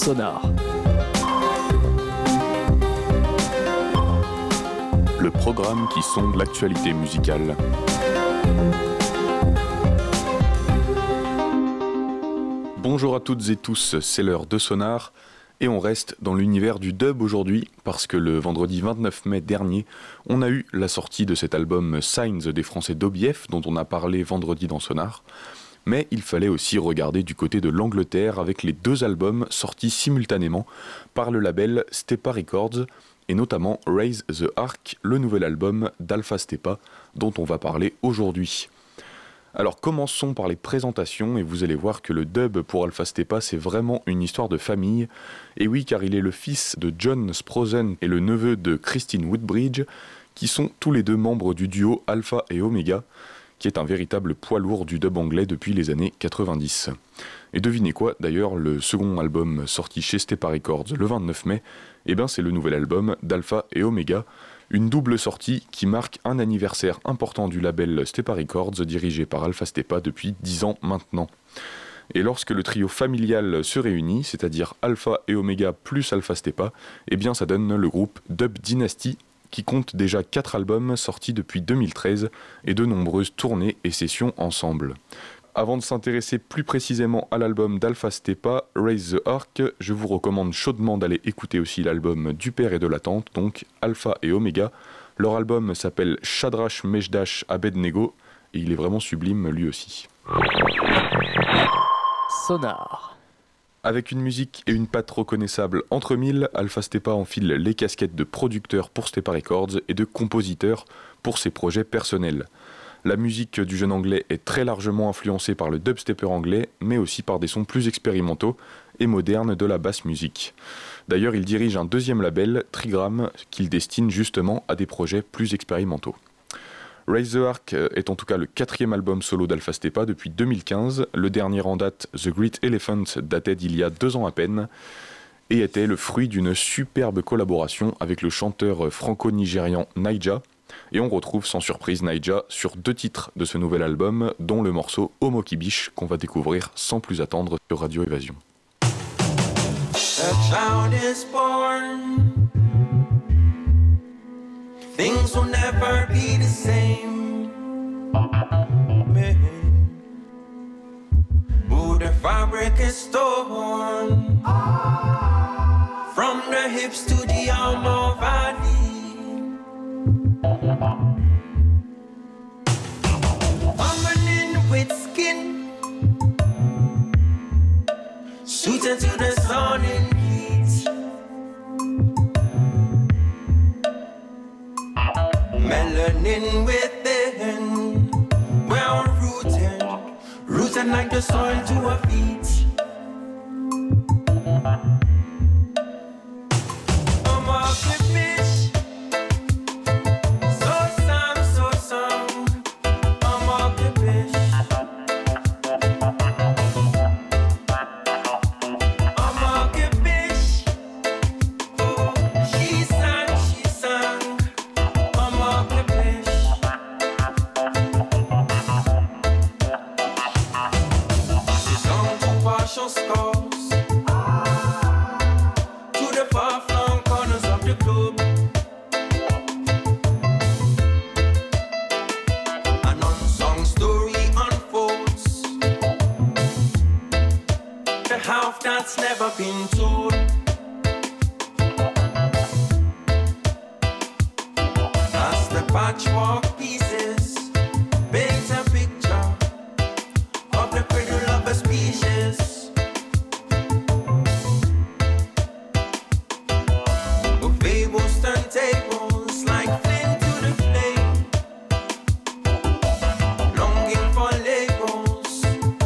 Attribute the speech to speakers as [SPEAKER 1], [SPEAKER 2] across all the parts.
[SPEAKER 1] Sonar.
[SPEAKER 2] Le programme qui sonde l'actualité musicale. Bonjour à toutes et tous, c'est l'heure de Sonar et on reste dans l'univers du dub aujourd'hui parce que le vendredi 29 mai dernier, on a eu la sortie de cet album Signs des Français d'OBF dont on a parlé vendredi dans Sonar. Mais il fallait aussi regarder du côté de l'Angleterre avec les deux albums sortis simultanément par le label Stepa Records et notamment Raise the Ark, le nouvel album d'Alpha Stepa dont on va parler aujourd'hui. Alors commençons par les présentations et vous allez voir que le dub pour Alpha Stepa c'est vraiment une histoire de famille. Et oui, car il est le fils de John Sprosen et le neveu de Christine Woodbridge qui sont tous les deux membres du duo Alpha et Omega, qui est un véritable poids lourd du dub anglais depuis les années 90. Et devinez quoi, d'ailleurs, le second album sorti chez Stepa Records le 29 mai, c'est le nouvel album d'Alpha et Omega, une double sortie qui marque un anniversaire important du label Stepa Records dirigé par Alpha Stepa depuis 10 ans maintenant. Et lorsque le trio familial se réunit, c'est-à-dire Alpha et Omega plus Alpha Stepa, ça donne le groupe Dub Dynasty, qui compte déjà 4 albums sortis depuis 2013 et de nombreuses tournées et sessions ensemble. Avant de s'intéresser plus précisément à l'album d'Alpha Stepa, Raise the Ark, je vous recommande chaudement d'aller écouter aussi l'album du père et de la tante, donc Alpha et Omega. Leur album s'appelle Shadrach Meshach Abednego et il est vraiment sublime lui aussi.
[SPEAKER 1] Sonar.
[SPEAKER 2] Avec une musique et une patte reconnaissables entre mille, Alpha Stepa enfile les casquettes de producteur pour Stepa Records et de compositeur pour ses projets personnels. La musique du jeune anglais est très largement influencée par le dubstepper anglais, mais aussi par des sons plus expérimentaux et modernes de la basse musique. D'ailleurs, il dirige un deuxième label, Trigram, qu'il destine justement à des projets plus expérimentaux. Raise the Ark est en tout cas le 4e album solo d'Alpha Stepa depuis 2015. Le dernier en date, The Great Elephant, datait d'il y a 2 ans à peine et était le fruit d'une superbe collaboration avec le chanteur franco-nigérian Naija. Et on retrouve sans surprise Naija sur 2 titres de ce nouvel album, dont le morceau Homo Kibish qu'on va découvrir sans plus attendre sur Radio Évasion.
[SPEAKER 3] Things will never be the same. Ooh, the fabric is torn from the hips to the arm of body. Feminine with skin, suited to the sun and heat. Melanin within, well rooted like the soil to our feet. I'm a fish, so some. I'm a fish. I'm a fish. Oh, she sang. Scars to the far-flung corners of the globe. An unsung story unfolds, the half that's never been told. As the patchwork pieces paint a picture of the cradle of a species. Tables like flame to the flame, longing for Lagos,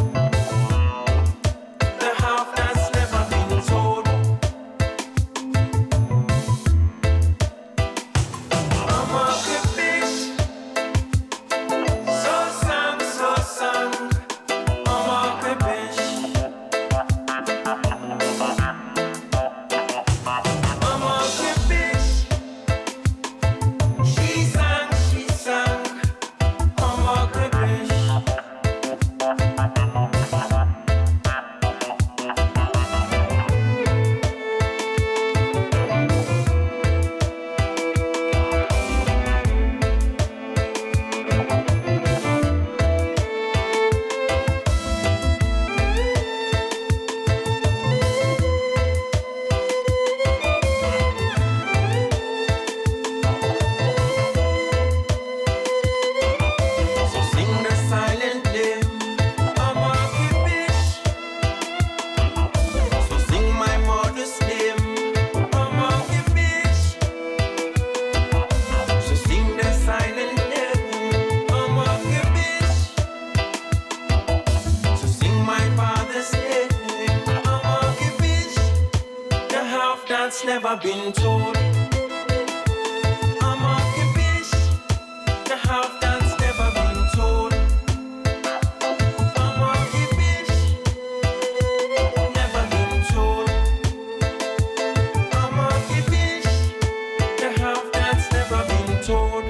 [SPEAKER 3] the half that's never been told. I'm a fish, been told. I'm off the fish, the half that's never been told. I'm off the fish, never been told. I'm off the fish, the half that's never been told.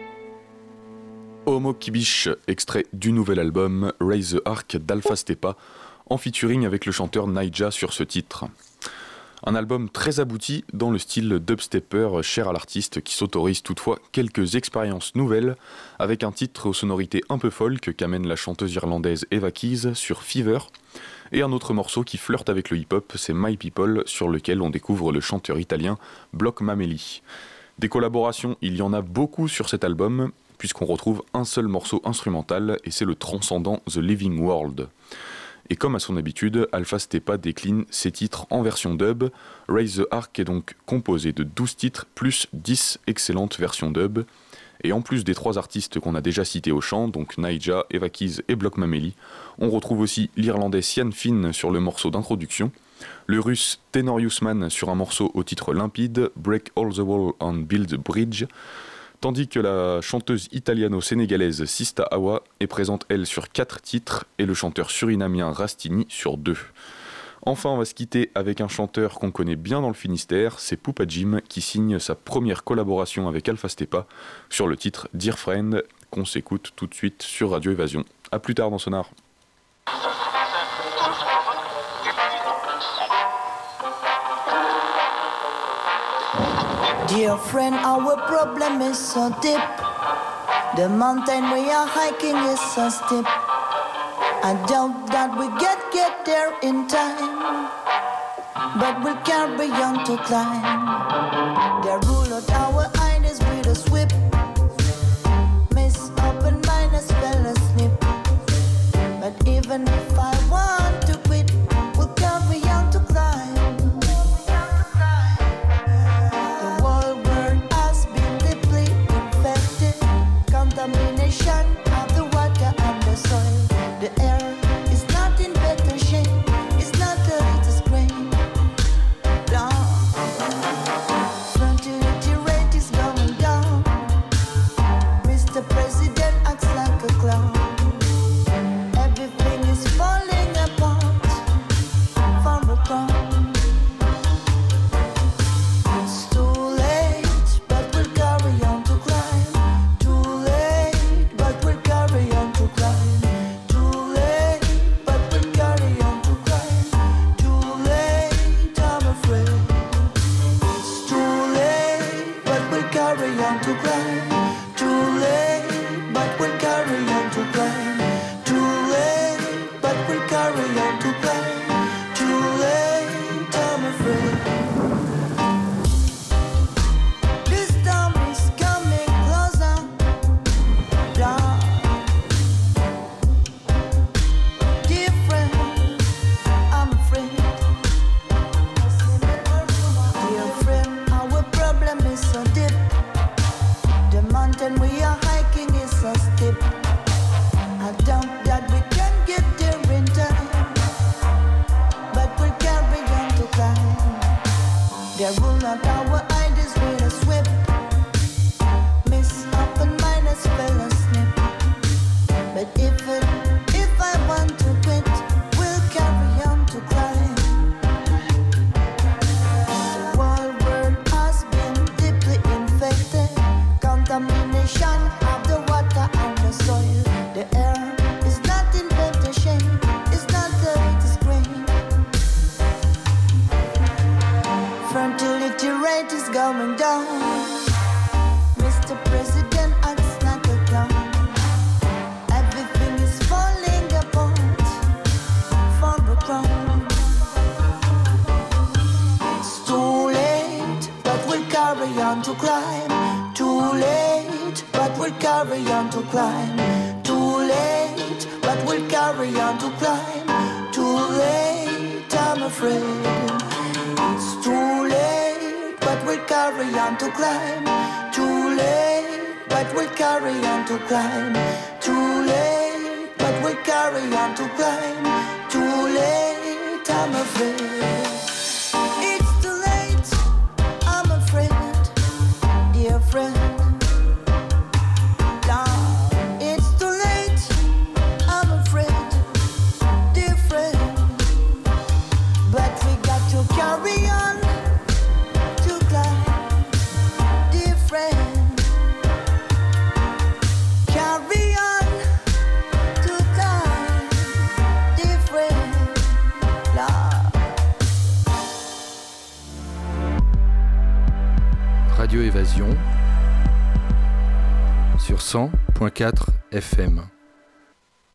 [SPEAKER 2] Homo Kibish, extrait du nouvel album Raise the Ark d'Alpha Stepa, en featuring avec le chanteur Naija sur ce titre. Un album très abouti dans le style dubstepper cher à l'artiste qui s'autorise toutefois quelques expériences nouvelles avec un titre aux sonorités un peu folk qu'amène la chanteuse irlandaise Eva Keys sur Fever et un autre morceau qui flirte avec le hip-hop, c'est My People sur lequel on découvre le chanteur italien Block Mameli. Des collaborations, il y en a beaucoup sur cet album puisqu'on retrouve un seul morceau instrumental et c'est le transcendant The Living World. Et comme à son habitude, Alpha Stepa décline ses titres en version dub. Raise the Ark est donc composé de 12 titres plus 10 excellentes versions dub. Et en plus des 3 artistes qu'on a déjà cités au chant, donc Naija, Eva Keys et Block Mameli, on retrouve aussi l'Irlandais Sian Finn sur le morceau d'introduction, le Russe Tenorius Man sur un morceau au titre limpide, Break All the Wall and Build a Bridge, tandis que la chanteuse italiano-sénégalaise Sista Awa est présente elle sur 4 titres et le chanteur surinamien Rastini sur 2. Enfin, on va se quitter avec un chanteur qu'on connaît bien dans le Finistère, c'est Poupa Jim qui signe sa première collaboration avec Alpha Stepa sur le titre Dear Friend qu'on s'écoute tout de suite sur Radio Évasion. A plus tard dans Sonar.
[SPEAKER 1] Dear friend, our problem is so deep. The mountain we are hiking is so steep. I doubt that we get there in time, but we'll carry on to climb. They rule out our ideas with a sweep. Miss open minus fell asleep. But even if I want to quit, we'll carry on to climb. Contamination of the water and the soil. The air is not in better shape. It's not the latest grain. No. Fertility rate is going down. Mr. President acts like a clown. Everything is falling apart from the ground. It's too late, but we'll carry on to climb.
[SPEAKER 4] Radio Évasion sur 100.4 FM.